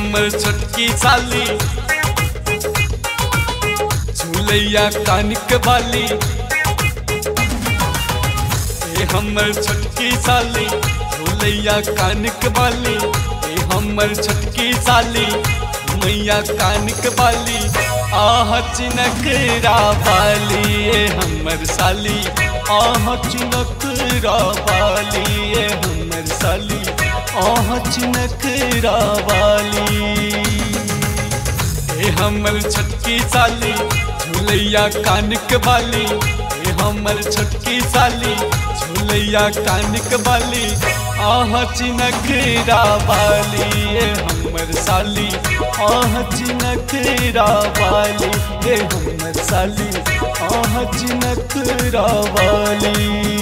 हमर छोटकी साली झूलैया कानिक बाली। ए हमर छोटकी साली झूलैया कानिक बाली। ए हमर छोटकी साली मैया कानिक बाली। आह चिनकरा बाली ए हमर साली। आह चिनकरा बाली ए हमर साली। आह चिनकरा बाली। ए हमर छोटकी साली झूलैया कानिक बाली। ए हमर छोटकी साली झूलैया कानिक बाली। आह चिनकरा बाली ए हमर साली। आह चिनकरा बाली ए हमर साली। आह चिनकरा बाली।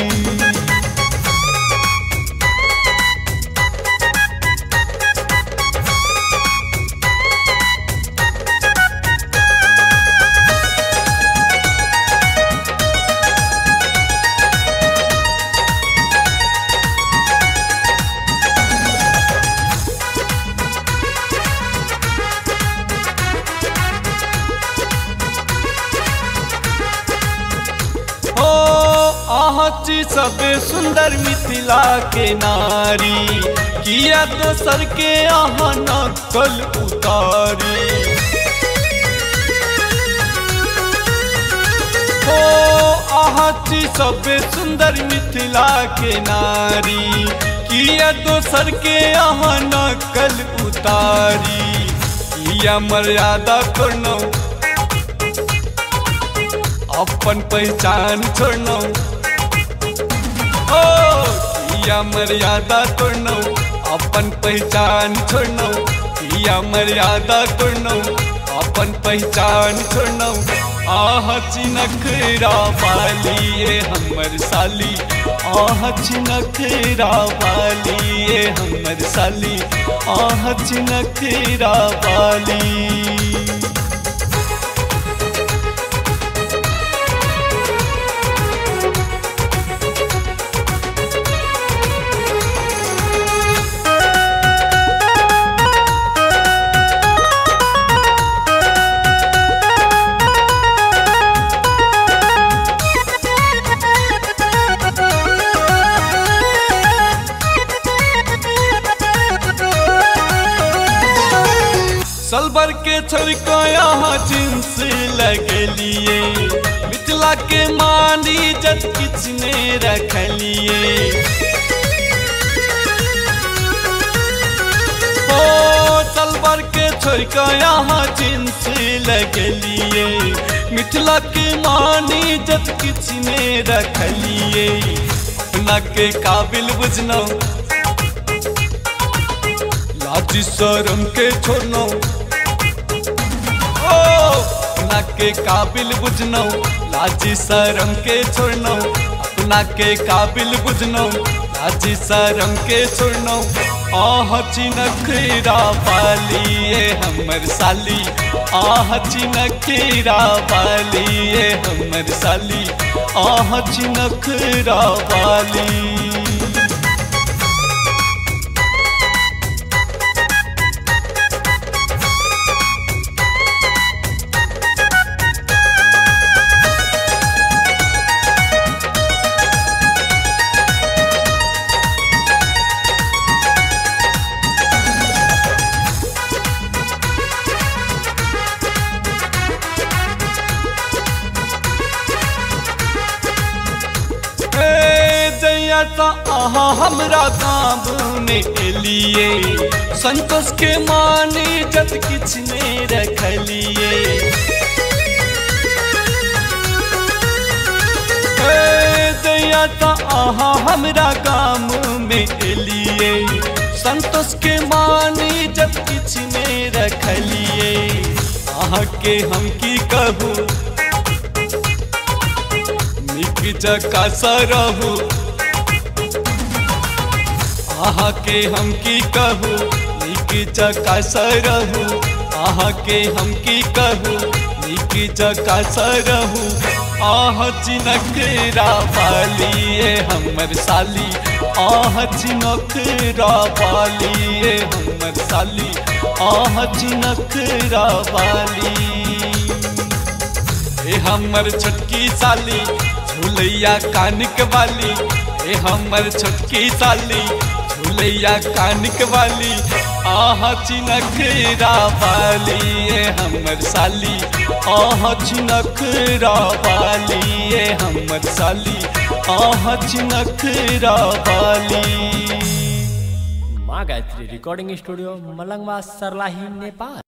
आहाची सबे सुंदर मिथिला के नारी। किया दोसर के आहा नकल उतारी। हो आहाची सबे सुंदर मिथिला के नारी। किया दोसर के आहा नकल उतारी। किया मर्यादा करनो अपन पहचान छोड़नो। ओ किया मर्यादा तोड़नो अपन पहचान छोड़नो। किया मर्यादा तोड़नो अपन पहचान छोड़नो। आह चिनकरा बाली ए हमर साली। आह चिनकरा बाली ए हमर साली। आह चिनकरा बाली। सलवर के छोड़को यहाँ जींस लगलिए। मिथिला के मानी जत किसने रखलिए। ओ सलवर के छोड़को यहाँ जींस लगलिए। मिथिला के मानी जत किसने रखलिए। अपना के काबिल बुझनो लाज शरम के छोड़नो। अपना के काबिल बुझनो लाज शरम के छोड़नो। अपना के काबिल बुझनो लाज शरम के छोड़नो। आह चिनकरा बाली ए हमर साली। आह चिनकरा बाली ए हमर साली। आह चिनकरा बाली। आहा हमरा गाँव में एलिए। संतोष के मानी जत किसने रखलिए। दया आहा हमरा गाँव में एलिए। संतोष के मानी जत किसने रखलिए। आहा के हम की कहू निक जका सरहू। आह के हम की कहू निक जका सरहू। आह के हम की कहू निक जका सरहू। आह चिनकरा बाली ए हमर साली। आह चिनकरा बाली ए हमर साली। आह चिनखरा वाली। ए हमर छोटकी साली झूलैया कानिक वाली, ए हमर छोटकी साली झूलैया कानिक वाली, आह चिनखरा वाली। ए हमर साली आह चिनखरा वाली, ए हमर साली आह चिनखरा वाली। माँ गायत्री रिकॉर्डिंग स्टूडियो मलंगवा, सरलाही, नेपाल।